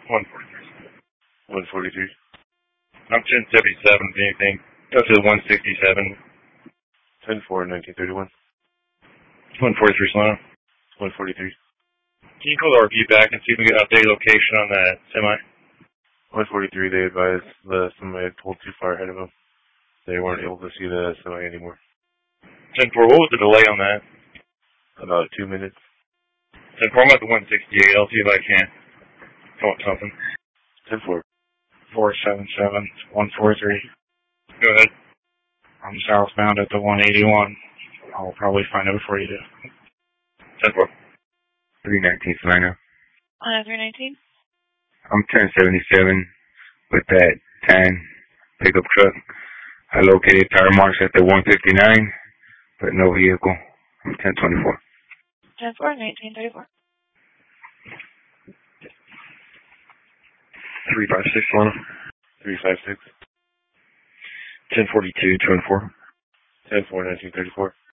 143. 143. I'm 1077, anything. Go to the 167. 10-4, 1931. 143 Solano. 143. Can you call the RV back and see if we can get updated location on that semi? 143, they advised the semi had pulled too far ahead of them. They weren't able to see the semi anymore. 10-4, what was the delay on that? About 2 minutes. 10-4, I'm at the 168. I'll see if I can come up with something. 10-4. 477, 143. Go ahead. I'm southbound at the 181. I'll probably find it before you do. 10-4. 319 Solano. 319. I'm 1077 with that 10 pickup truck. I located tire marks at the 159, but no vehicle. I'm 1024. 10-4, 1934. 356 Solano. 356. 1042, 214. 10-4, 1934.